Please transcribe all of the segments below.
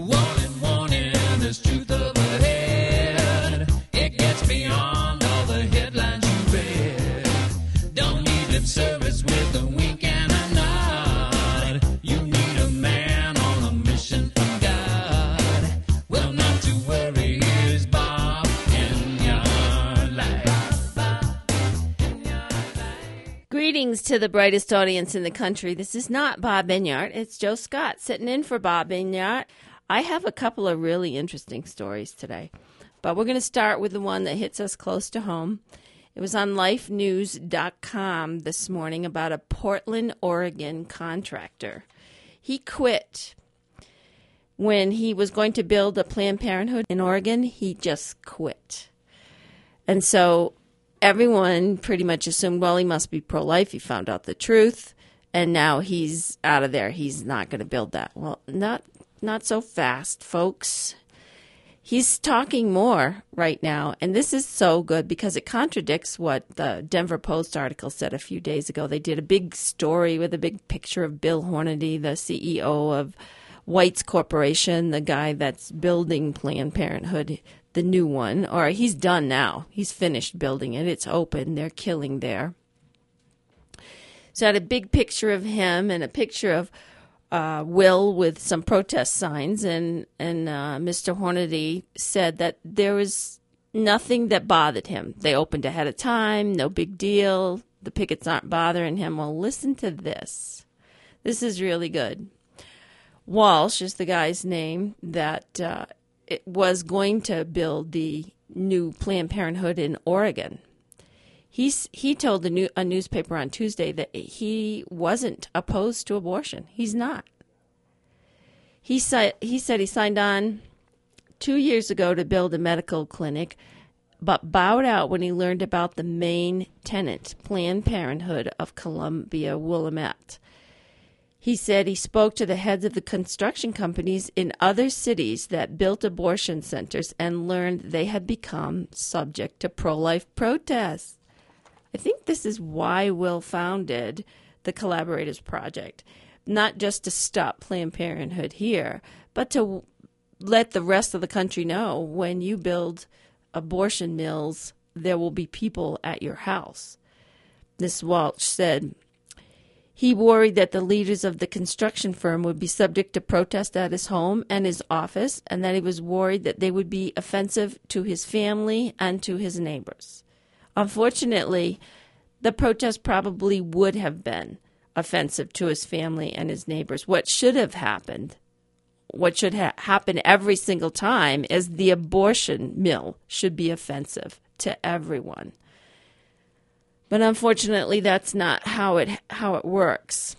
Warning, warning, there's truth up ahead. It gets beyond all the headlines you read. Don't need lip service with a wink and a nod. You need a man on a mission from God. Well, not to worry, here's Bob in your life. Greetings to the brightest audience in the country. This is not Bob Enyart. It's Joe Scott sitting in for Bob Enyart. I have a couple of really interesting stories today, but we're going to start with the one that hits us close to home. It was on lifenews.com this morning about a Portland, Oregon contractor. He quit when he was going to build a Planned Parenthood in Oregon. He just quit. And so everyone pretty much assumed, well, he must be pro-life. He found out the truth, and now he's out of there. He's not going to build that. Well, not so fast, folks. He's talking more right now, and this is so good because it contradicts what the Denver Post article said a few days ago. They did a big story with a big picture of Bill Hornady, the CEO of White's Corporation, the guy that's building Planned Parenthood, the new one, or he's done now. He's finished building it. It's open. They're killing there. So I had a big picture of him and a picture of Will with some protest signs, and Mr. Hornady said that there was nothing that bothered him. They opened ahead of time, no big deal. The pickets aren't bothering him. Well, listen to this. This is really good. Walsh is the guy's name that it was going to build the new Planned Parenthood in Oregon. He told a newspaper on Tuesday that he wasn't opposed to abortion. He's not. He said he signed on 2 years ago to build a medical clinic, but bowed out when he learned about the main tenant, Planned Parenthood of Columbia Willamette. He said he spoke to the heads of the construction companies in other cities that built abortion centers and learned they had become subject to pro-life protests. I think this is why Will founded the Collaborators Project, not just to stop Planned Parenthood here, but to let the rest of the country know when you build abortion mills, there will be people at your house. This Walsh said he worried that the leaders of the construction firm would be subject to protest at his home and his office, and that he was worried that they would be offensive to his family and to his neighbors. Unfortunately, the protest probably would have been offensive to his family and his neighbors. What should have happened, what should happen every single time, is the abortion mill should be offensive to everyone. But unfortunately, that's not how it works.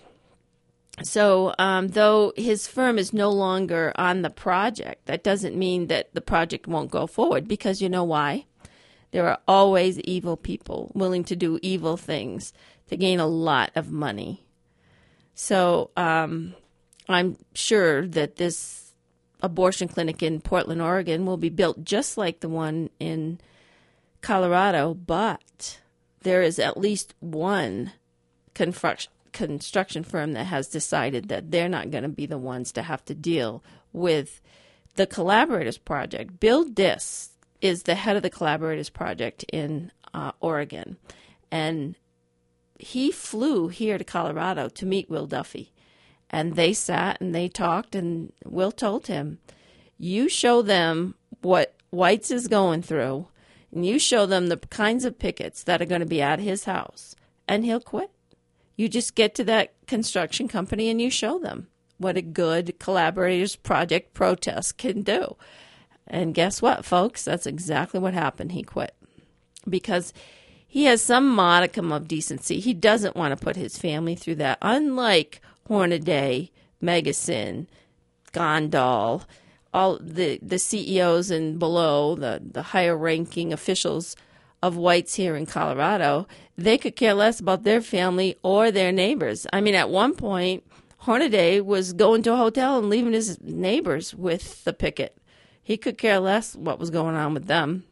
So though his firm is no longer on the project, that doesn't mean that the project won't go forward, because you know why? There are always evil people willing to do evil things to gain a lot of money. So I'm sure that this abortion clinic in Portland, Oregon will be built just like the one in Colorado, but there is at least one construction firm that has decided that they're not going to be the ones to have to deal with the Collaborators Project. Bill Diss is the head of the Collaborators Project in Oregon, and he flew here to Colorado to meet Will Duffy, and they sat and they talked, and Will told him, you show them what White's is going through, and you show them the kinds of pickets that are going to be at his house, and he'll quit. You just get to that construction company and you show them what a good Collaborators Project protest can do. And guess what, folks? That's exactly what happened. He quit because he has some modicum of decency. He doesn't want to put his family through that. Unlike Hornaday, Megacin, Gondal, all the CEOs and below, the higher-ranking officials of Whites here in Colorado, they could care less about their family or their neighbors. I mean, at one point, Hornaday was going to a hotel and leaving his neighbors with the picket. He could care less what was going on with them.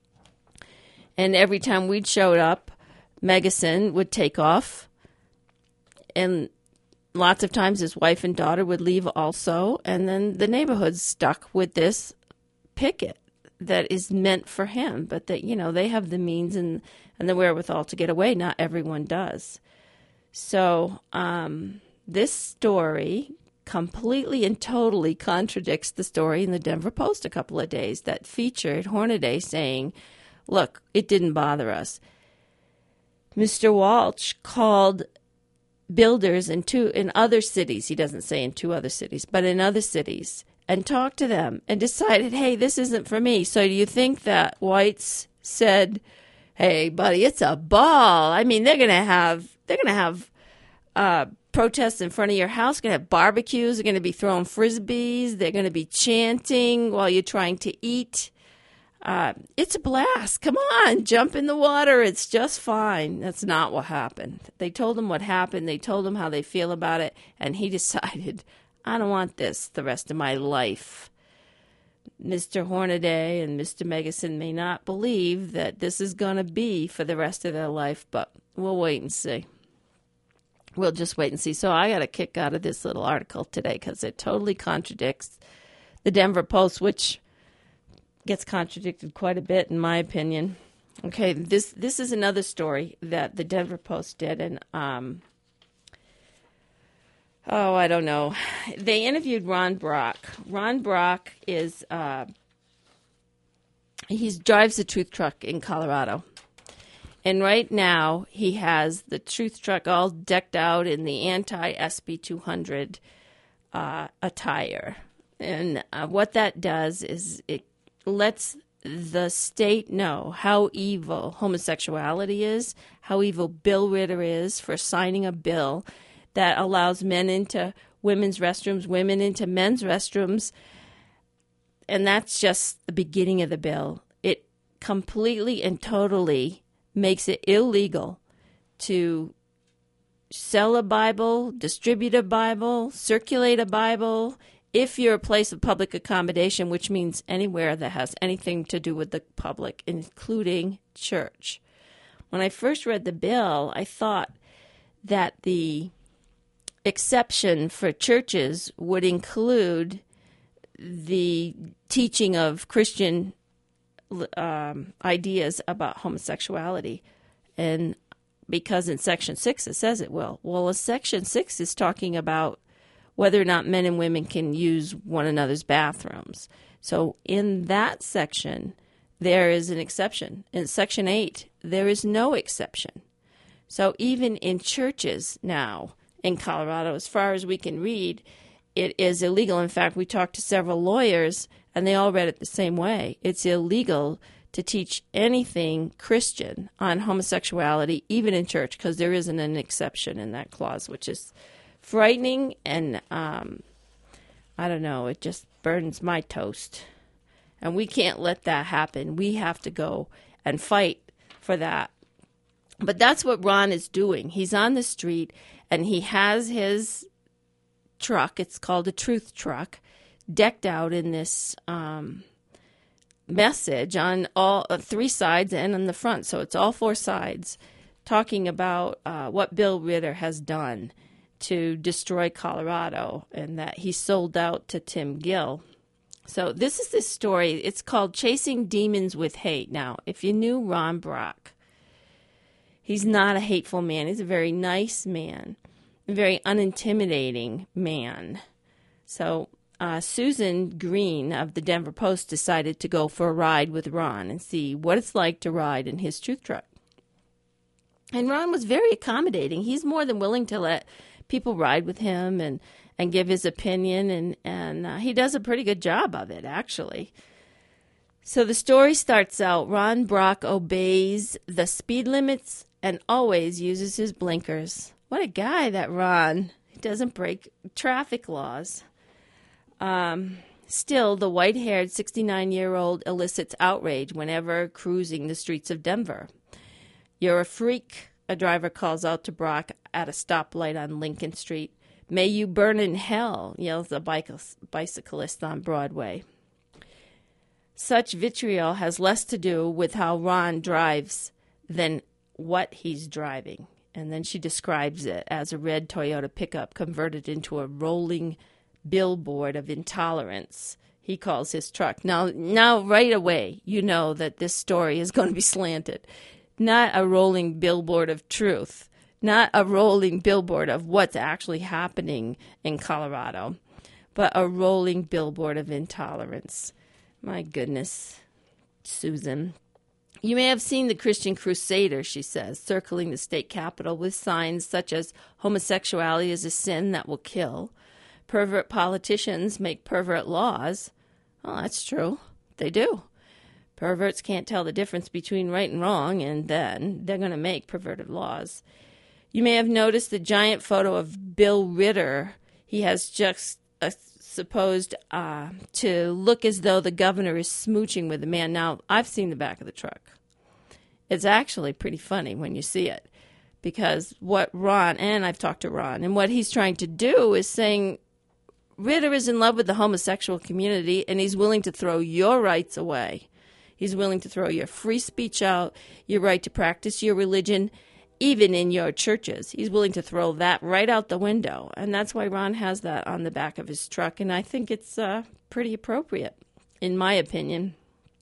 And every time we'd showed up, Megacin would take off. And lots of times his wife and daughter would leave also, and then the neighborhood's stuck with this picket that is meant for him, but that, they have the means and the wherewithal to get away. Not everyone does. So this story completely and totally contradicts the story in the Denver Post a couple of days that featured Hornaday saying, look, it didn't bother us. Mr. Walsh called builders in other cities, he doesn't say in 2 other cities, but in other cities, and talked to them and decided, hey, this isn't for me. So do you think that whites said, hey, buddy, it's a ball? I mean, they're going to have protests in front of your house, going to have barbecues, they're going to be throwing frisbees, they're going to be chanting while you're trying to eat. It's a blast. Come on, jump in the water. It's just fine. That's not what happened. They told him what happened. They told him how they feel about it. And he decided, I don't want this the rest of my life. Mr. Hornaday and Mr. Megison may not believe that this is going to be for the rest of their life, but we'll wait and see. We'll just wait and see. So I got a kick out of this little article today because it totally contradicts the Denver Post, which gets contradicted quite a bit, in my opinion. Okay, this is another story that the Denver Post did, and I don't know. They interviewed Ron Brock. Ron Brock is he drives a truth truck in Colorado. And right now, he has the truth truck all decked out in the anti-SB 200 attire. And what that does is it lets the state know how evil homosexuality is, how evil Bill Ritter is for signing a bill that allows men into women's restrooms, women into men's restrooms. And that's just the beginning of the bill. It completely and totally makes it illegal to sell a Bible, distribute a Bible, circulate a Bible, if you're a place of public accommodation, which means anywhere that has anything to do with the public, including church. When I first read the bill, I thought that the exception for churches would include the teaching of Christian ideas about homosexuality. And because in Section 6 it says it will. Well, Section 6 is talking about whether or not men and women can use one another's bathrooms. So in that section, there is an exception. In Section 8, there is no exception. So even in churches now in Colorado, as far as we can read, it is illegal. In fact, we talked to several lawyers, and they all read it the same way. It's illegal to teach anything Christian on homosexuality, even in church, because there isn't an exception in that clause, which is frightening, and I don't know, it just burdens my toast. And we can't let that happen. We have to go and fight for that. But that's what Ron is doing. He's on the street, and he has his truck, it's called a truth truck, decked out in this message on all 3 sides and on the front. So it's all 4 sides, talking about what Bill Ritter has done to destroy Colorado, and that he sold out to Tim Gill. So this is the story. It's called Chasing Demons with Hate. Now, if you knew Ron Brock, he's not a hateful man. He's a very nice man, a very unintimidating man. So Susan Green of the Denver Post decided to go for a ride with Ron and see what it's like to ride in his truth truck. And Ron was very accommodating. He's more than willing to let people ride with him and give his opinion, and he does a pretty good job of it, actually. So the story starts out, Ron Brock obeys the speed limits and always uses his blinkers. What a guy, that Ron. He doesn't break traffic laws. Still, the white-haired 69-year-old elicits outrage whenever cruising the streets of Denver. You're a freak, a driver calls out to Brock at a stoplight on Lincoln Street. May you burn in hell, yells a bicyclist on Broadway. Such vitriol has less to do with how Ron drives than what he's driving. And then she describes it as a red Toyota pickup converted into a rolling billboard of intolerance. He calls his truck. Now, right away, you know that this story is going to be slanted. Not a rolling billboard of truth. Not a rolling billboard of what's actually happening in Colorado, but a rolling billboard of intolerance. My goodness, Susan. You may have seen the Christian Crusader, she says, circling the state capitol with signs such as homosexuality is a sin that will kill. Pervert politicians make pervert laws. Well, that's true. They do. Perverts can't tell the difference between right and wrong, and then they're going to make perverted laws. You may have noticed the giant photo of Bill Ritter. He has just supposed to look as though the governor is smooching with the man. Now, I've seen the back of the truck. It's actually pretty funny when you see it, because what Ron, and I've talked to Ron, and what he's trying to do is saying Ritter is in love with the homosexual community, and he's willing to throw your rights away. He's willing to throw your free speech out, your right to practice your religion, even in your churches. He's willing to throw that right out the window. And that's why Ron has that on the back of his truck. And I think it's pretty appropriate, in my opinion.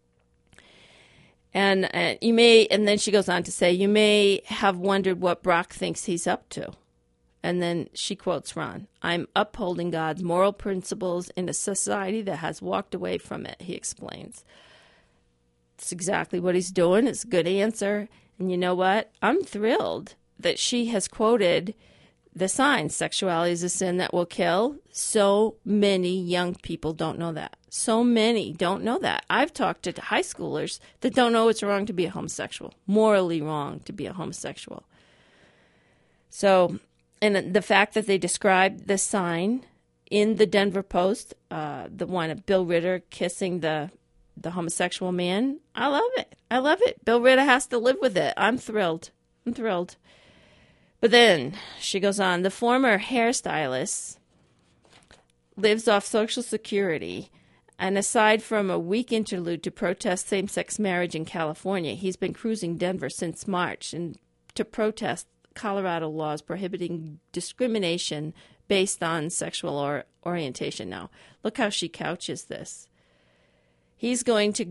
And then she goes on to say, you may have wondered what Brock thinks he's up to. And then she quotes Ron, I'm upholding God's moral principles in a society that has walked away from it, he explains. It's exactly what he's doing. It's a good answer. And you know what? I'm thrilled that she has quoted the signs, sexuality is a sin that will kill. So many young people don't know that. So many don't know that. I've talked to high schoolers that don't know it's wrong to be a homosexual, morally wrong to be a homosexual. So, and the fact that they described the sign in the Denver Post, the one of Bill Ritter kissing the homosexual man, I love it. I love it. Bill Ritter has to live with it. I'm thrilled. But then she goes on, the former hairstylist lives off Social Security, and aside from a week interlude to protest same-sex marriage in California, he's been cruising Denver since March and to protest Colorado laws prohibiting discrimination based on sexual orientation. Now, look how she couches this. He's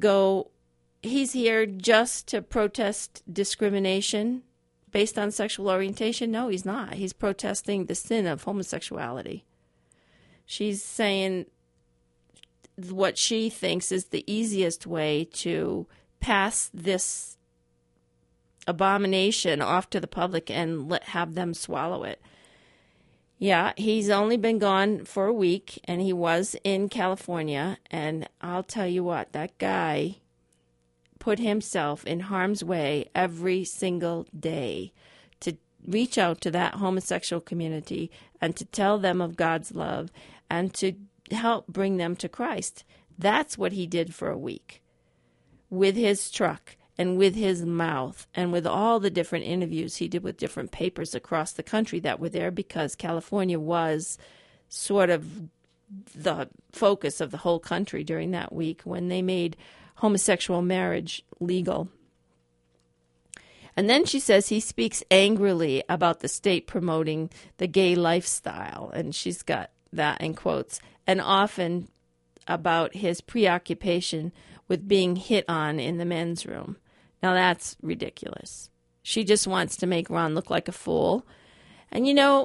here just to protest discrimination based on sexual orientation? No, he's not. He's protesting the sin of homosexuality. She's saying what she thinks is the easiest way to pass this abomination off to the public and have them swallow it. Yeah, he's only been gone for a week, and he was in California, and I'll tell you what, that guy put himself in harm's way every single day to reach out to that homosexual community and to tell them of God's love and to help bring them to Christ. That's what he did for a week with his truck and with his mouth and with all the different interviews he did with different papers across the country that were there, because California was sort of the focus of the whole country during that week when they made homosexual marriage legal. And then she says he speaks angrily about the state promoting the gay lifestyle, and she's got that in quotes, and often about his preoccupation with being hit on in the men's room. Now that's ridiculous. She just wants to make Ron look like a fool. And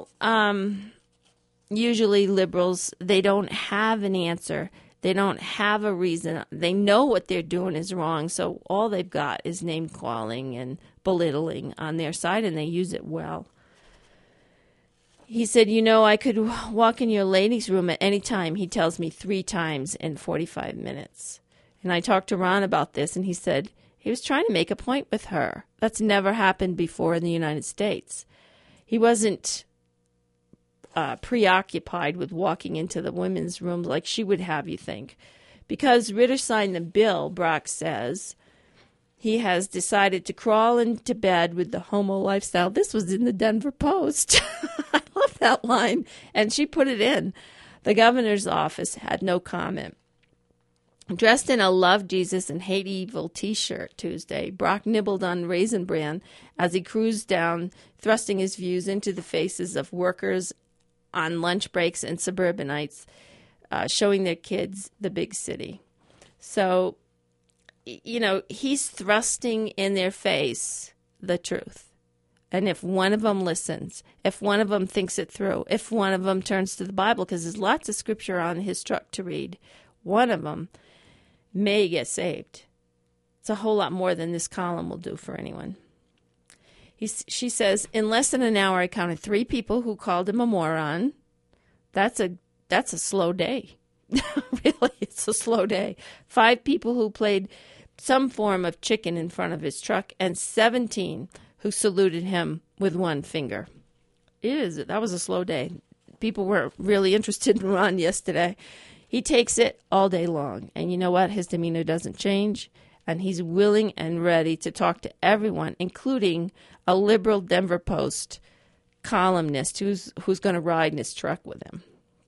usually liberals, they don't have an answer. They don't have a reason. They know what they're doing is wrong, so all they've got is name-calling and belittling on their side, and they use it well. He said, I could walk in your ladies' room at any time, he tells me 3 times in 45 minutes. And I talked to Ron about this, and he said he was trying to make a point with her. That's never happened before in the United States. He wasn't preoccupied with walking into the women's rooms like she would have you think. Because Ritter signed the bill, Brock says, he has decided to crawl into bed with the homo lifestyle. This was in the Denver Post. I love that line. And she put it in. The governor's office had no comment. Dressed in a Love Jesus and Hate Evil t-shirt Tuesday, Brock nibbled on Raisin Bran as he cruised down, thrusting his views into the faces of workers on lunch breaks and suburbanites, showing their kids the big city. So, he's thrusting in their face the truth. And if one of them listens, if one of them thinks it through, if one of them turns to the Bible, because there's lots of scripture on his truck to read, one of them may get saved. It's a whole lot more than this column will do for anyone. She says, in less than an hour, I counted 3 people who called him a moron. That's a slow day. Really, it's a slow day. 5 people who played some form of chicken in front of his truck, and 17 who saluted him with one finger. That was a slow day. People were really interested in Ron yesterday. He takes it all day long. And you know what? His demeanor doesn't change. And he's willing and ready to talk to everyone, including a liberal Denver Post columnist who's going to ride in his truck with him.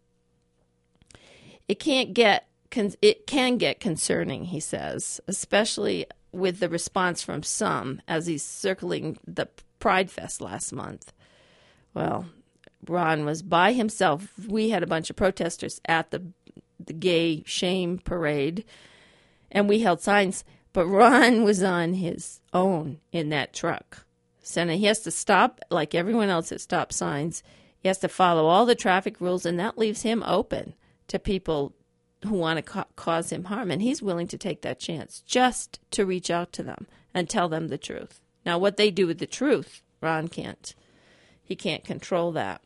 It can get concerning, he says, especially with the response from some as he's circling the Pride Fest last month. Well, Ron was by himself. We had a bunch of protesters at the gay shame parade, and we held signs, but Ron was on his own in that truck. So he has to stop like everyone else at stop signs. He has to follow all the traffic rules, and that leaves him open to people who want to cause him harm, and he's willing to take that chance just to reach out to them and tell them the truth. Now, what they do with the truth, Ron can't. He can't control that.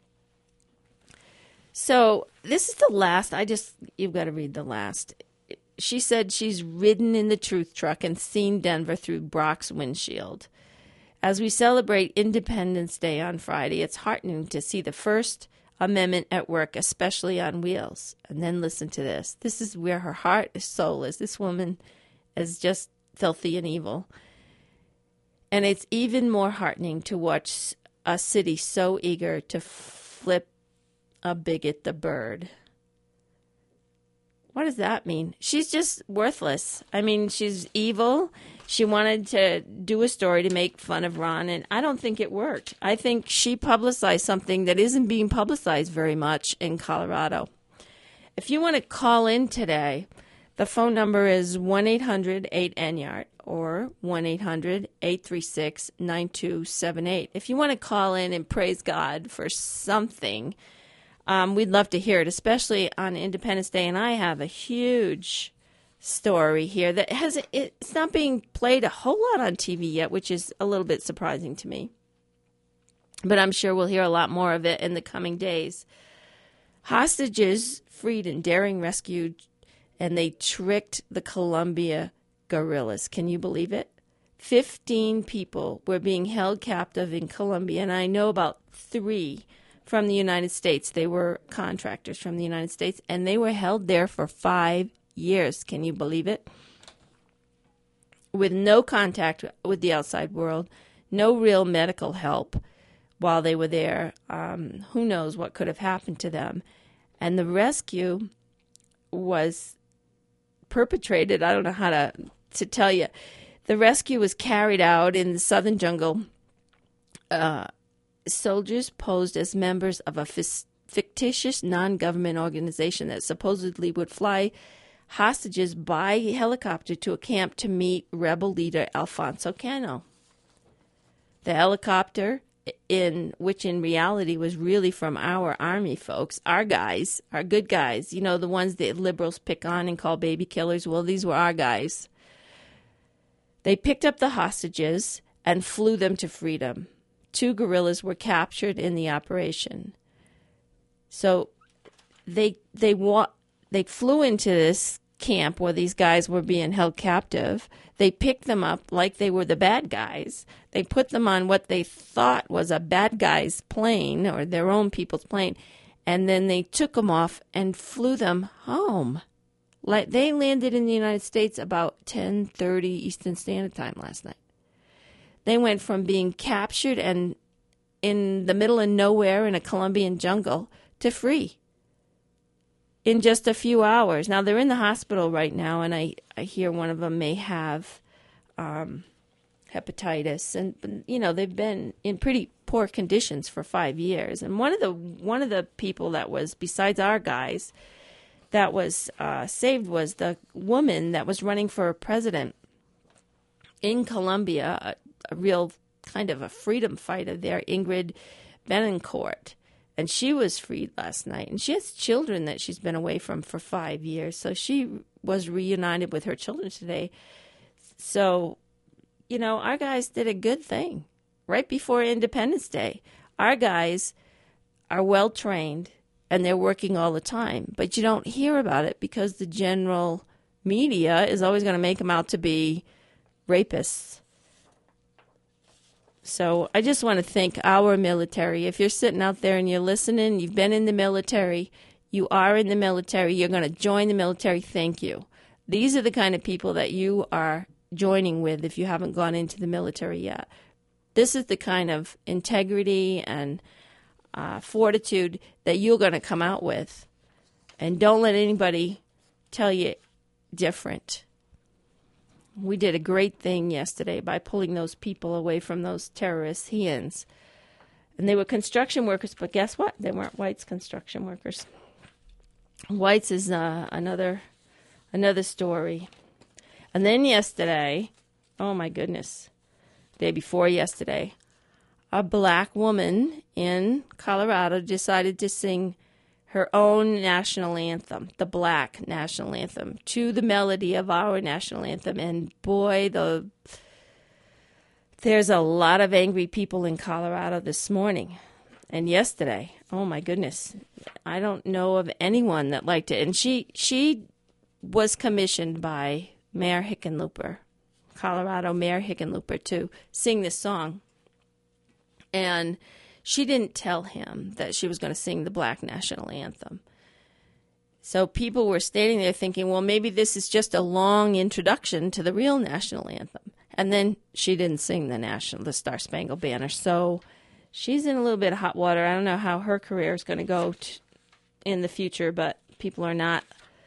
So this is the last. You've got to read the last. She said she's ridden in the truth truck and seen Denver through Brock's windshield. As we celebrate Independence Day on Friday, it's heartening to see the First Amendment at work, especially on wheels. And then listen to this. This is where her heart and soul is. This woman is just filthy and evil. And it's even more heartening to watch a city so eager to flip a bigot the bird. What does that mean? She's just worthless. I mean, she's evil. She wanted to do a story to make fun of Ron, and I don't think it worked. I think she publicized something that isn't being publicized very much in Colorado. If you want to call in today, the phone number is 1-800-8-ENYART or 1-800-836-9278. If you want to call in and praise God for something, we'd love to hear it, especially on Independence Day. And I have a huge story here that it's not being played a whole lot on TV yet, which is a little bit surprising to me. But I'm sure we'll hear a lot more of it in the coming days. Hostages freed and daring rescued, and they tricked the Columbia guerrillas. Can you believe it? 15 people were being held captive in Colombia, and I know about 3 from the United States. They were contractors from the United States, and they were held there for 5 years. Can you believe it? With no contact with the outside world, no real medical help while they were there. Who knows what could have happened to them? And the rescue was perpetrated. I don't know how to tell you. The rescue was carried out in the southern jungle. Soldiers posed as members of a fictitious non-government organization that supposedly would fly hostages by helicopter to a camp to meet rebel leader Alfonso Cano. The helicopter, which in reality was really from our army folks, our guys, our good guys, you know, the ones that liberals pick on and call baby killers. Well, these were our guys. They picked up the hostages and flew them to freedom. 2 guerrillas were captured in the operation. So they flew into this camp where these guys were being held captive. They picked them up like they were the bad guys. They put them on what they thought was a bad guy's plane or their own people's plane, and then they took them off and flew them home. Like they landed in the United States about 10:30 Eastern Standard Time last night. They went from being captured and in the middle of nowhere in a Colombian jungle to free. in just a few hours. Now, they're in the hospital right now, and I hear one of them may have hepatitis. And, you know, they've been in pretty poor conditions for 5 years. And one of the people that was, besides our guys, that was saved was the woman that was running for president in Colombia, a real kind of a freedom fighter there, Ingrid Betancourt. And she was freed last night. And she has children that she's been away from for 5 years. So she was reunited with her children today. So, you know, our guys did a good thing right before Independence Day. Our guys are well trained and they're working all the time. But you don't hear about it because the general media is always going to make them out to be rapists. So I just want to thank our military. If you're sitting out there and you're listening, you've been in the military, you are in the military, you're going to join the military, thank you. These are the kind of people that you are joining with if you haven't gone into the military yet. This is the kind of integrity and fortitude that you're going to come out with. And don't let anybody tell you different. We did a great thing yesterday by pulling those people away from those terrorist hands. And they were construction workers, but guess what? They weren't whites construction workers. Whites is another story. And then yesterday, oh my goodness, day before yesterday, a black woman in Colorado decided to sing her own national anthem, the black national anthem, to the melody of our national anthem. And boy, there's a lot of angry people in Colorado this morning and yesterday. Oh my goodness. I don't know of anyone that liked it. And she was commissioned by Mayor Hickenlooper, Colorado Mayor Hickenlooper, to sing this song. And she didn't tell him that she was going to sing the black national anthem. So people were standing there thinking, well, maybe this is just a long introduction to the real national anthem. And then she didn't sing the Star Spangled Banner. So she's in a little bit of hot water. I don't know how her career is going to go in the future, but people are not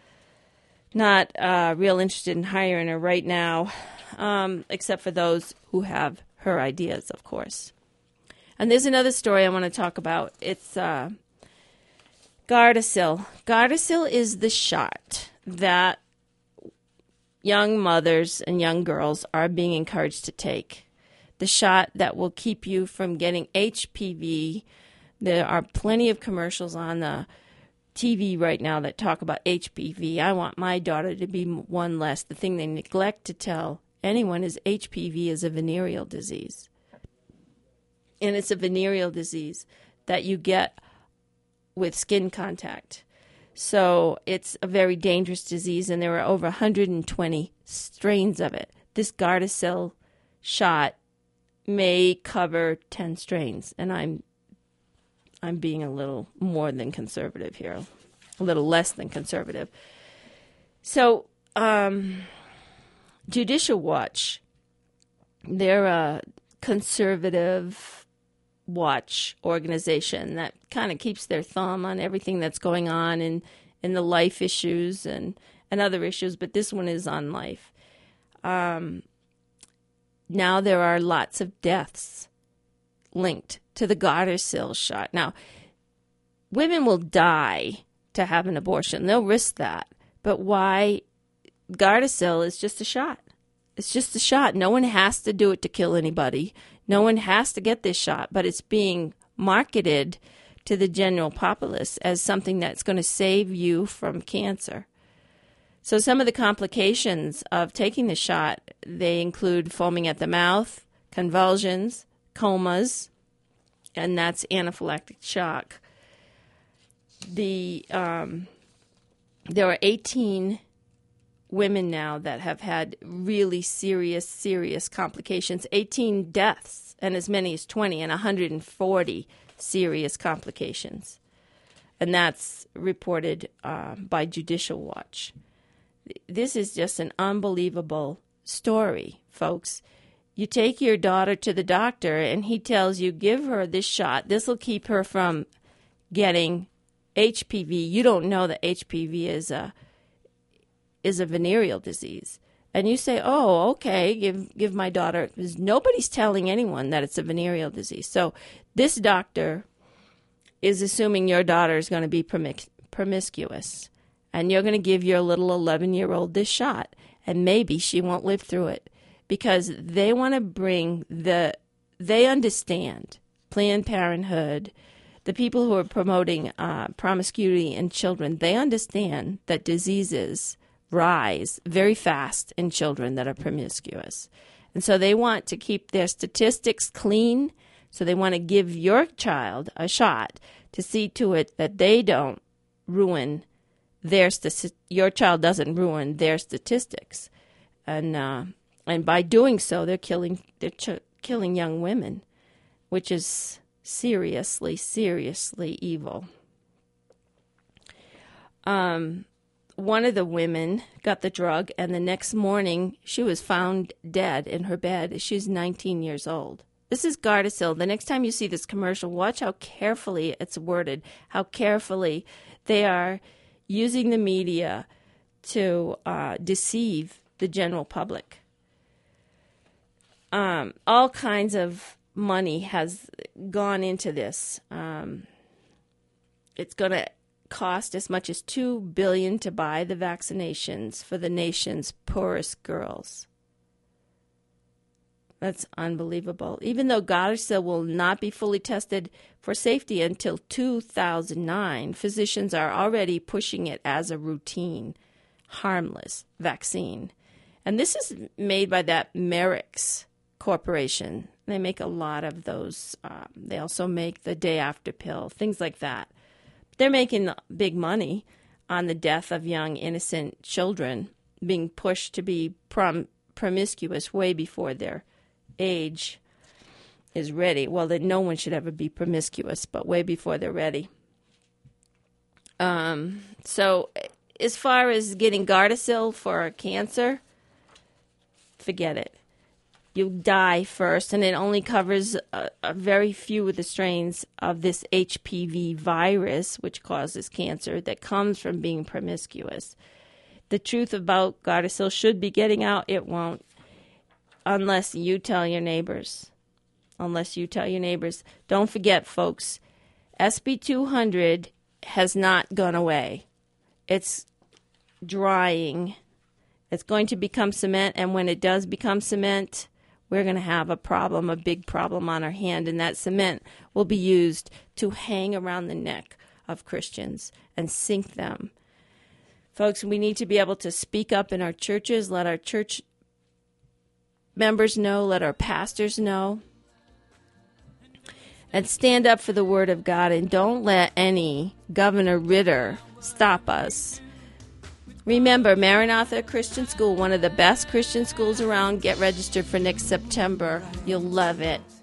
real interested in hiring her right now, except for those who have her ideas, of course. And there's another story I want to talk about. It's Gardasil. Gardasil is the shot that young mothers and young girls are being encouraged to take. The shot that will keep you from getting HPV. There are plenty of commercials on the TV right now that talk about HPV. I want my daughter to be one less. The thing they neglect to tell anyone is HPV is a venereal disease. And it's a venereal disease that you get with skin contact. So it's a very dangerous disease, and there are over 120 strains of it. This Gardasil shot may cover 10 strains, and I'm being a little more than conservative here, a little less than conservative. So Judicial Watch, they're a conservative watch organization that kind of keeps their thumb on everything that's going on in the life issues and other issues, but this one is on life. Now there are lots of deaths linked to the Gardasil shot. Now, women will die to have an abortion. They'll risk that. But why? Gardasil is just a shot. It's just a shot. No one has to do it to kill anybody. No one has to get this shot, but it's being marketed to the general populace as something that's going to save you from cancer. So some of the complications of taking the shot, they include foaming at the mouth, convulsions, comas, and that's anaphylactic shock. There are 18 women now that have had really serious complications, 18 deaths, and as many as 20, and 140 serious complications. And that's reported by Judicial Watch. This is just an unbelievable story, folks. You take your daughter to the doctor, and he tells you, give her this shot. This will keep her from getting HPV, you don't know that HPV is a venereal disease. And you say, oh, okay, give my daughter, because nobody's telling anyone that it's a venereal disease. So this doctor is assuming your daughter is going to be promiscuous, and you're going to give your little 11-year-old this shot, and maybe she won't live through it, because they want to bring they understand Planned Parenthood, the people who are promoting promiscuity in children, they understand that diseases rise very fast in children that are promiscuous. And so they want to keep their statistics clean. So they want to give your child a shot to see to it that they don't ruin your child doesn't ruin their statistics. And by doing so, they're killing young women, which is seriously, seriously evil. One of the women got the drug, and the next morning she was found dead in her bed. She's 19 years old. This is Gardasil. The next time you see this commercial, watch how carefully it's worded, how carefully they are using the media to deceive the general public. All kinds of money has gone into this. It's going to cost as much as $2 billion to buy the vaccinations for the nation's poorest girls. That's unbelievable. Even though Gardasil will not be fully tested for safety until 2009, physicians are already pushing it as a routine, harmless vaccine. And this is made by that Merix Corporation. They make a lot of those. They also make the day after pill, things like that. They're making big money on the death of young, innocent children being pushed to be promiscuous way before their age is ready. Well, that no one should ever be promiscuous, but way before they're ready. So as far as getting Gardasil for cancer, forget it. You die first, and it only covers a very few of the strains of this HPV virus, which causes cancer, that comes from being promiscuous. The truth about Gardasil should be getting out. It won't, unless you tell your neighbors. Don't forget, folks, SB 200 has not gone away. It's drying. It's going to become cement, and when it does become cement, we're going to have a big problem on our hand, and that cement will be used to hang around the neck of Christians and sink them. Folks, we need to be able to speak up in our churches, let our church members know, let our pastors know, and stand up for the Word of God, and don't let any Governor Ritter stop us. Remember, Maranatha Christian School, one of the best Christian schools around. Get registered for next September. You'll love it.